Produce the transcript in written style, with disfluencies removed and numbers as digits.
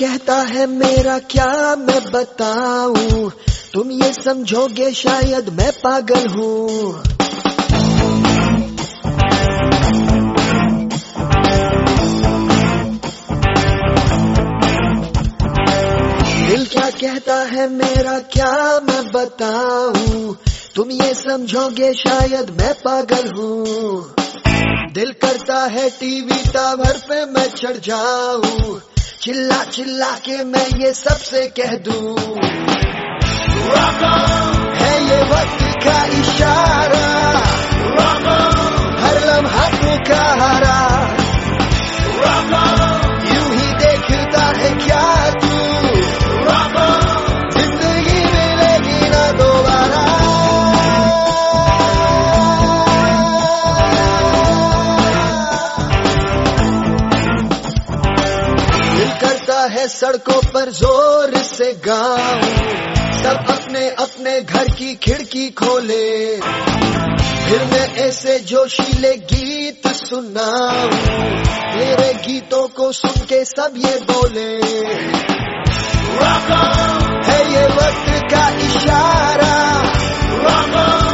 कहता है मेरा क्या मैं बताऊं, तुम ये समझोगे शायद मैं पागल हूँ। दिल क्या कहता है मेरा क्या मैं बताऊं, तुम ये समझोगे शायद मैं पागल हूँ। दिल करता है टीवी टावर पे मैं चढ़ जाऊं, चिल्ला चिल्ला के मैं ये सबसे कह दूं, है ये वक्त का इशारा, हर लम्हा पुकारा, यूं ही देखता है क्या तू, जिंदगी मिलेगी ना दोबारा। दिल करता है सड़कों पर जोर से गाऊं, सब अपने अपने घर की खिड़की खोले, फिर मैं ऐसे जोशीले गीत सुनाऊं, मेरे गीतों को सुन के सब ये बोले, है ये वक्त का इशारा,